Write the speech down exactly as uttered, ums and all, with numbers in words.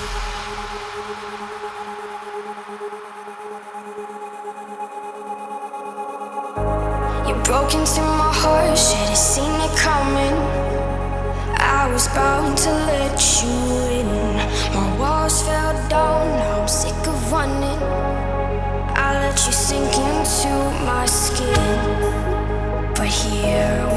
You broke into my heart, should've seen it coming. I was bound to let you in. My walls fell down, now I'm sick of running. I let you sink into my skin, but here